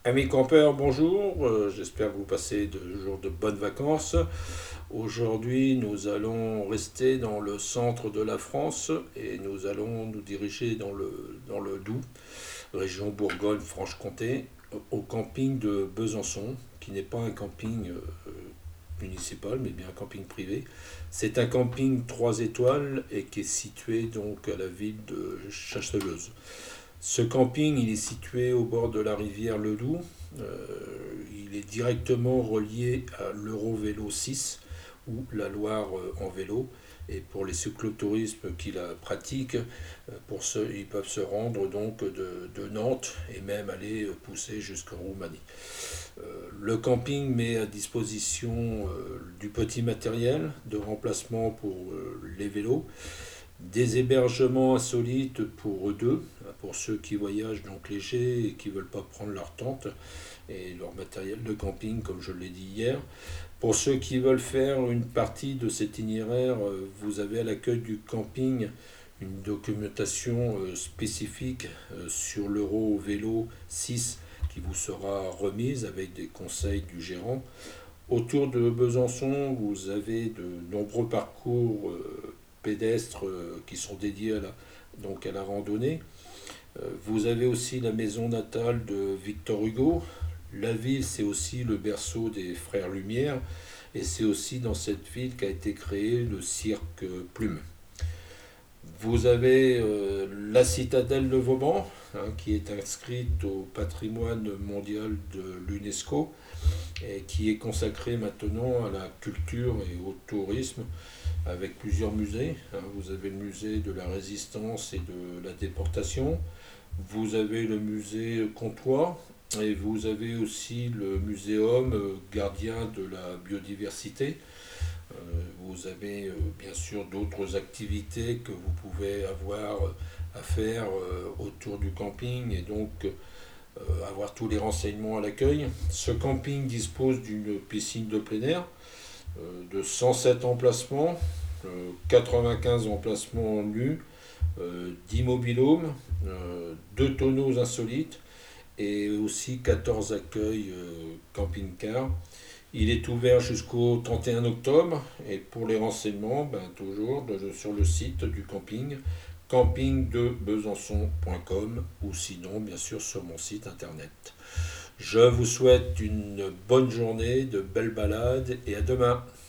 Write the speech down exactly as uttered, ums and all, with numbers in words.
Amis campeurs, bonjour. Euh, j'espère que vous passez de jours de bonnes vacances. Aujourd'hui, nous allons rester dans le centre de la France et nous allons nous diriger dans le, dans le Doubs, région Bourgogne-Franche-Comté, au camping de Besançon, qui n'est pas un camping euh, municipal, mais bien un camping privé. C'est un camping trois étoiles et qui est situé donc à la ville de Chasseveuse. Ce camping, il est situé au bord de la rivière Le Doubs. Euh, il est directement relié à l'Eurovélo six ou la Loire euh, en vélo. Et pour les cyclotourismes qui la pratiquent, euh, pour ceux, ils peuvent se rendre donc de, de Nantes et même aller pousser jusqu'en Roumanie. Euh, le camping met à disposition euh, du petit matériel de remplacement pour euh, les vélos, des hébergements insolites pour eux deux, pour ceux qui voyagent donc légers et qui ne veulent pas prendre leur tente et leur matériel de camping, comme je l'ai dit hier. Pour ceux qui veulent faire une partie de cet itinéraire, euh, vous avez à l'accueil du camping une documentation euh, spécifique euh, sur l'Euro Vélo six qui vous sera remise avec des conseils du gérant. Autour de Besançon, vous avez de nombreux parcours euh, pédestres euh, qui sont dédiés à la, donc à la randonnée. Euh, vous avez aussi la maison natale de Victor Hugo. La ville, c'est aussi le berceau des Frères Lumière. Et c'est aussi dans cette ville qu'a été créé le cirque Plume. Vous avez euh, la citadelle de Vauban, hein, qui est inscrite au patrimoine mondial de l'UNESCO et qui est consacrée maintenant à la culture et au tourisme avec plusieurs musées. Hein. Vous avez le musée de la résistance et de la déportation, vous avez le musée Comtois et vous avez aussi le muséum euh, gardien de la biodiversité. Euh, vous avez euh, bien sûr d'autres activités que vous pouvez avoir euh, à faire euh, autour du camping et donc euh, avoir tous les renseignements à l'accueil. Ce camping dispose d'une piscine de plein air euh, de cent sept emplacements, euh, quatre-vingt-quinze emplacements nus, euh, dix mobilhomes, euh, deux tonneaux insolites et aussi quatorze accueils euh, camping-car. Il est ouvert jusqu'au trente et un octobre et pour les renseignements, ben, toujours de- sur le site du camping camping de besançon point com ou sinon bien sûr sur mon site internet. Je vous souhaite une bonne journée, de belles balades et à demain.